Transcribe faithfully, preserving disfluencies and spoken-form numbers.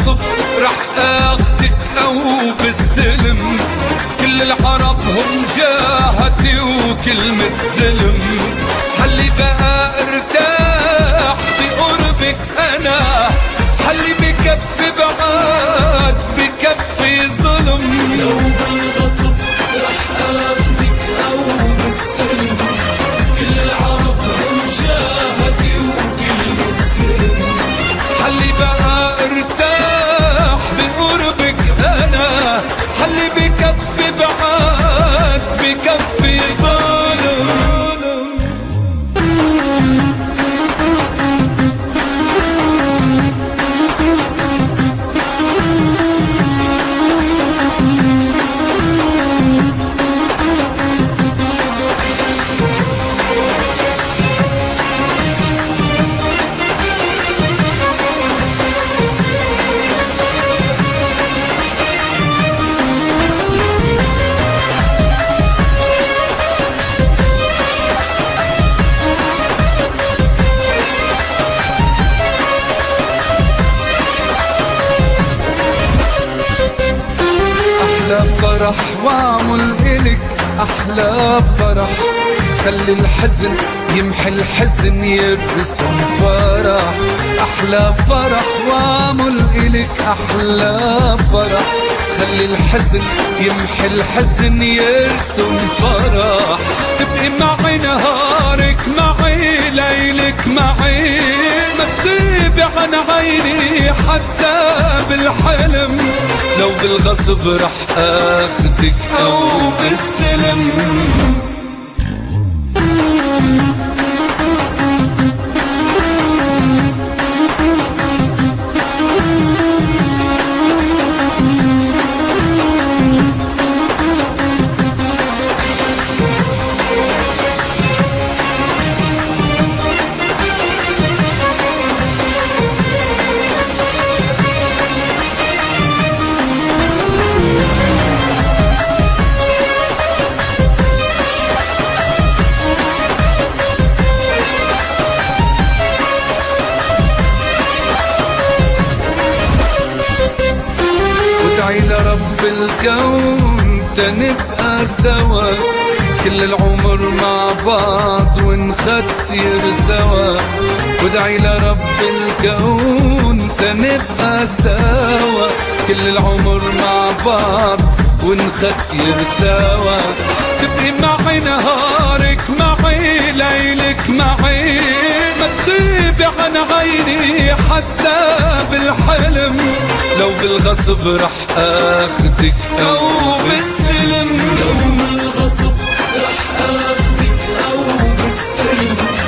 بالغصب رح اخدك او بالسلم، كل العرب هم جاهتي وكلمة ظلم. حلي بقى ارتاح بقربك انا، حلي بكفي بعاد بكفي ظلم. لو بالغصب رح اخدك او بالسلم، كل العرب هم جاهتي وكلمة ظلم. حلي بقى ارتاح بقربك انا، حلي بكفي بعاد بكفي ظلم. أحلى فرح واعمل إلك أحلى فرح، خلي الحزن يمحي الحزن يرسم فرح. أحلى فرح واعمل إلك أحلى فرح، خلي الحزن يمحي الحزن يرسم فرح. تبقي معي نهارك معي ليلك معي، ما تغيبي عن عيني حتى بالحلم. لو بالغصب رح اخدك او بالسلم. ادعي لرب الكون تنبقى سوا، كل العمر مع بعض ونختير سوا. وادعي لرب الكون تنبقى سوا، كل العمر مع بعض ونختير سوا. تبقي معي نهارك معي ليلك معي، ما تغيبي عن عيني حتى بالحلم. لو بالغصب رح اخدك او بالسلم. لو بالغصب رح اخدك او بالسلم،